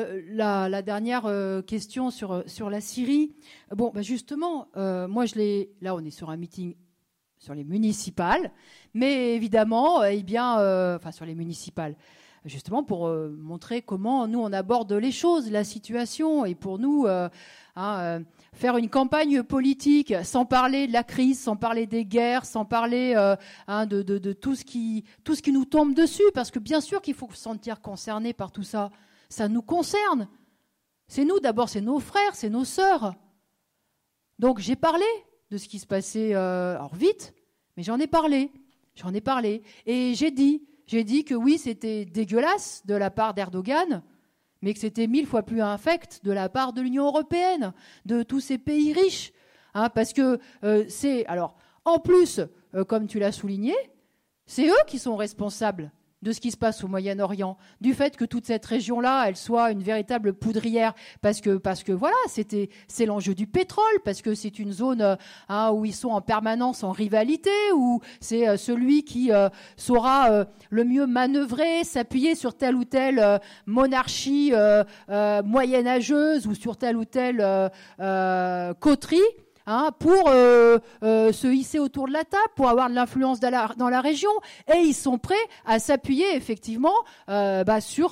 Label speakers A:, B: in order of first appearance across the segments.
A: la dernière question sur la Syrie. Bon, justement, moi, là, on est sur un meeting sur les municipales, mais évidemment, sur les municipales, justement pour montrer comment nous, on aborde les choses, la situation, et pour nous, faire une campagne politique sans parler de la crise, sans parler des guerres, sans parler de tout ce qui nous tombe dessus, parce que bien sûr qu'il faut se sentir concerné par tout ça. Ça nous concerne. C'est nous d'abord, c'est nos frères, c'est nos sœurs. Donc j'ai parlé de ce qui se passait, alors vite, mais j'en ai parlé. Et j'ai dit que oui, c'était dégueulasse de la part d'Erdogan, mais que c'était 1000 fois plus infect de la part de l'Union européenne, de tous ces pays riches. Parce que en plus, comme tu l'as souligné, c'est eux qui sont responsables de ce qui se passe au Moyen-Orient, du fait que toute cette région-là, elle soit une véritable poudrière, parce que voilà, c'est l'enjeu du pétrole, parce que c'est une zone où ils sont en permanence en rivalité, où c'est celui qui saura le mieux manœuvrer, s'appuyer sur telle ou telle monarchie moyenâgeuse ou sur telle ou telle coterie. Pour se hisser autour de la table, pour avoir de l'influence dans la région, et ils sont prêts à s'appuyer effectivement sur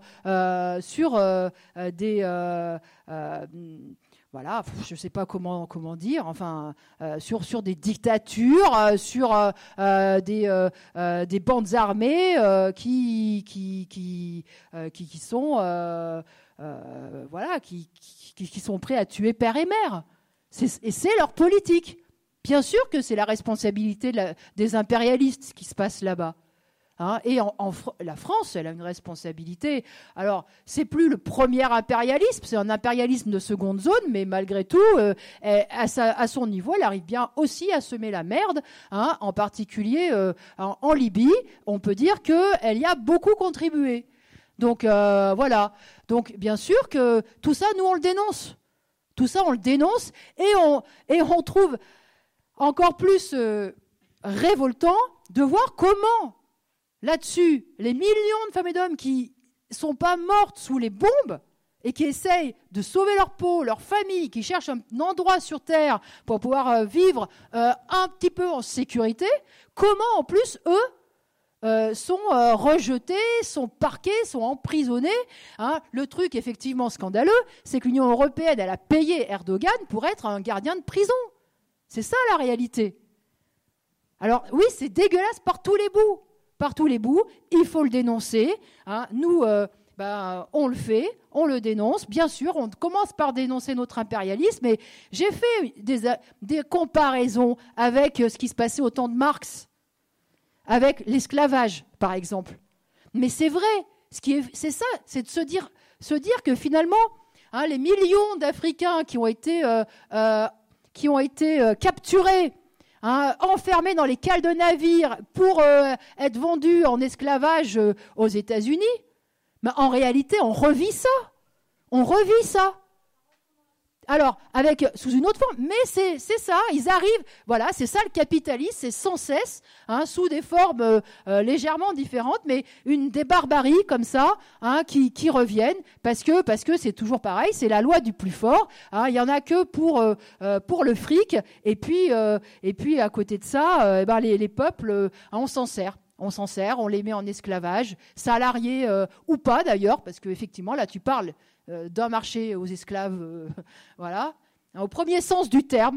A: des je sais pas comment dire, sur des dictatures, sur des bandes armées qui sont prêts à tuer père et mère. Et c'est leur politique. Bien sûr que c'est la responsabilité des impérialistes qui se passe là-bas. Et la France, elle a une responsabilité. Alors, c'est plus le premier impérialisme, c'est un impérialisme de seconde zone, mais malgré tout, à son niveau, elle arrive bien aussi à semer la merde. En particulier en Libye, on peut dire qu'elle y a beaucoup contribué. Donc voilà. Donc bien sûr que tout ça, nous on le dénonce. Tout ça, on le dénonce et on trouve encore plus révoltant de voir comment, là-dessus, les millions de femmes et d'hommes qui sont pas mortes sous les bombes et qui essayent de sauver leur peau, leur famille, qui cherchent un endroit sur Terre pour pouvoir vivre un petit peu en sécurité, comment en plus, eux, sont rejetés, sont parqués, sont emprisonnés. Le truc effectivement scandaleux, c'est que l'Union européenne, elle a payé Erdogan pour être un gardien de prison. C'est ça la réalité. Alors oui, c'est dégueulasse par tous les bouts. Par tous les bouts, il faut le dénoncer. Nous, on le fait, on le dénonce. Bien sûr, on commence par dénoncer notre impérialisme, mais j'ai fait des comparaisons avec ce qui se passait au temps de Marx, avec l'esclavage, par exemple. Mais c'est vrai, c'est ça, c'est de se dire que finalement, les millions d'Africains qui ont été capturés, enfermés dans les cales de navires pour être vendus en esclavage aux États-Unis, en réalité, on revit ça. Alors, sous une autre forme, mais c'est ça, ils arrivent, voilà, c'est ça le capitalisme, c'est sans cesse, sous des formes légèrement différentes, mais des barbaries comme ça, qui reviennent, parce que c'est toujours pareil, c'est la loi du plus fort, il y en a que pour le fric, et puis à côté de ça, les peuples, on s'en sert. On les met en esclavage, salariés ou pas d'ailleurs, parce qu'effectivement, là, tu parles d'un marché aux esclaves, voilà, au premier sens du terme,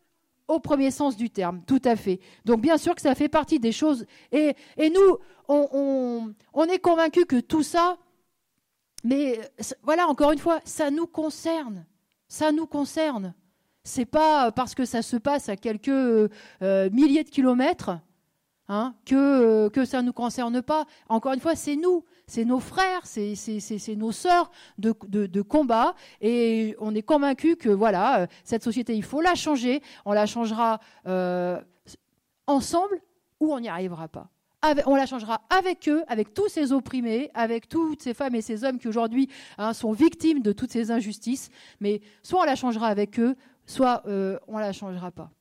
A: tout à fait. Donc bien sûr que ça fait partie des choses, et nous, on est convaincus que tout ça, mais voilà, encore une fois, ça nous concerne. C'est pas parce que ça se passe à quelques milliers de kilomètres que ça ne nous concerne pas. Encore une fois, c'est nous, c'est nos frères, c'est nos sœurs de combat, et on est convaincus que voilà, cette société, il faut la changer. On la changera ensemble ou on n'y arrivera pas. On la changera avec eux, avec tous ces opprimés, avec toutes ces femmes et ces hommes qui aujourd'hui sont victimes de toutes ces injustices. Mais soit on la changera avec eux, soit on la changera pas.